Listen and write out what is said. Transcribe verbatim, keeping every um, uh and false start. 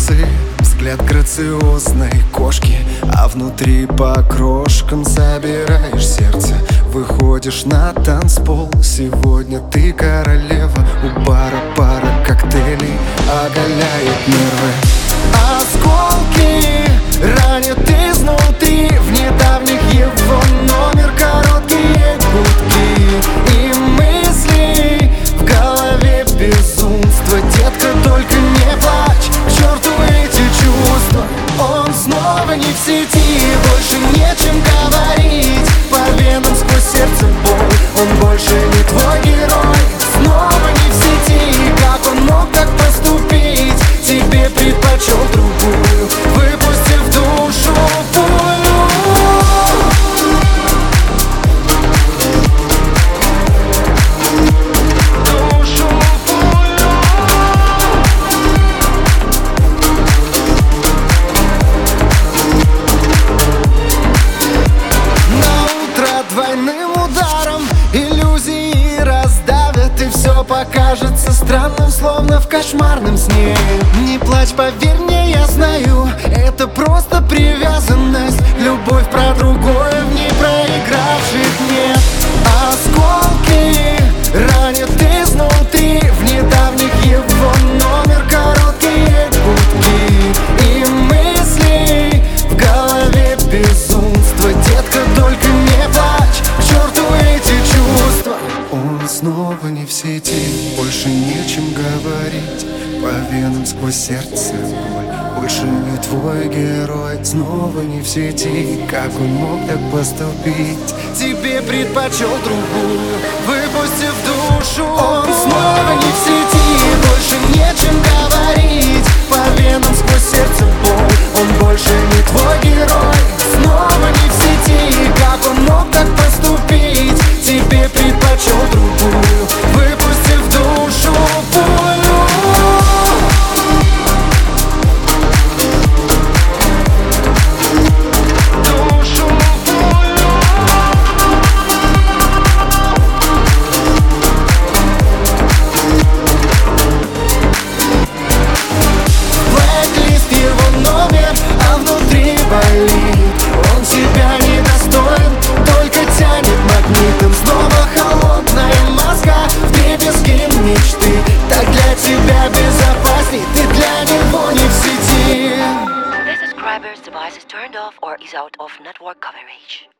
часы, взгляд грациозной кошки, а внутри по крошкам собираешь сердце. Выходишь на танцпол, сегодня ты королева. У бара пара коктейлей оголяет нервы. Осколки ранят изнутри, в недавних его номер короткие гудки и мысли в голове безумство. Детка, только не плачь, к черту эти чувства. Он снова не в сети, больше нечем говорить. По венам сквозь сердце боль, он больше не твой герой. Снова не в сети, как он мог так поступить? Тебе предпочел другую, выпустив душу пулю. Душу пулю. На утро двойным ударом иллюзии раздавят, и все покажется странным, словно в кошмарном сне. Не плачь, поверь мне, я знаю, это просто привязанность. Любовь про другое, в ней проигравших нет. Осколки ранят изнутри, в недавних его номер короткие гудки и мысли в голове безумство. Детка, только не плачь, к черту эти чувства. Он снова не в сети, больше нечем говорить. По венам сквозь сердце боль, больше не твой герой. Снова не в сети, как он мог так поступить? Тебе предпочел другую, выпустив душу. Он снова не в сети, больше нечем говорить. По венам сквозь сердце боль, он больше не твой герой. Снова не в сети, как он мог так поступить? Тебе предпочел другую, выпустив душу пулю. Душу пулю. Блэклист его номер, а внутри болит. Он себя недостоин, только тянет магнитом. Снова холодная маска, вдребезги мечты. Так для тебя безопасней, ты для него не в сети. The subscriber's device is turned off or is out of network coverage.